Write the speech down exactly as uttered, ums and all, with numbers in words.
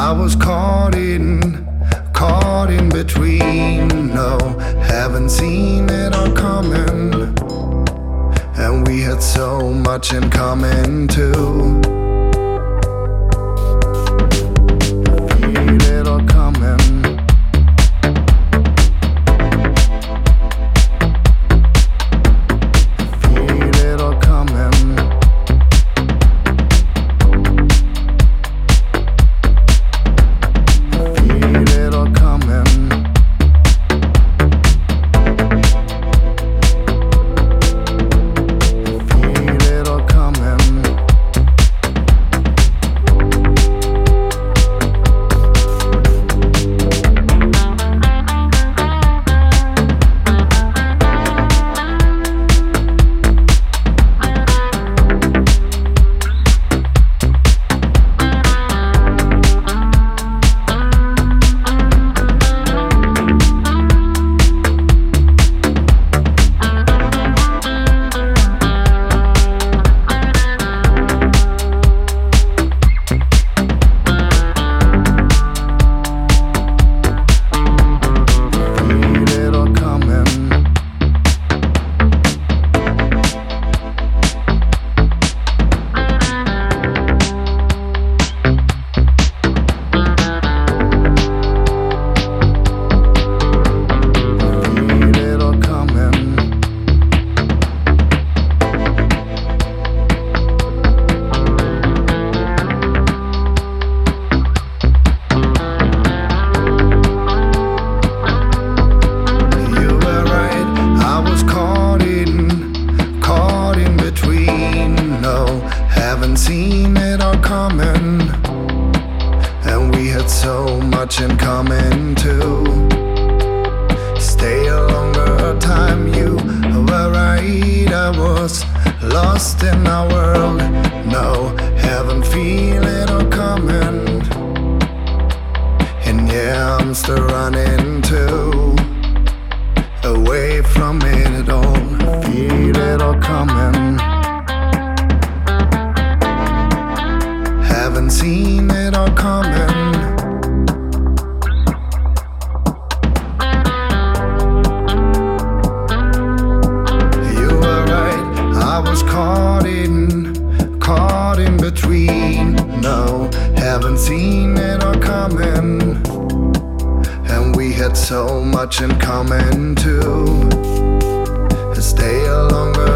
I was caught in, caught in between. No, haven't seen it all coming. And we had so much in common too. Feel it all coming. Seen it all coming, and we had so much in common too. Stay a longer time, you were right. I was lost in our world. No, haven't feel it all coming. And yeah, I'm still running too, away from it all. Feel it all coming. Haven't seen it all coming. You were right, I was caught in, caught in between. No, haven't seen it all coming. And we had so much in common too. Stay a longer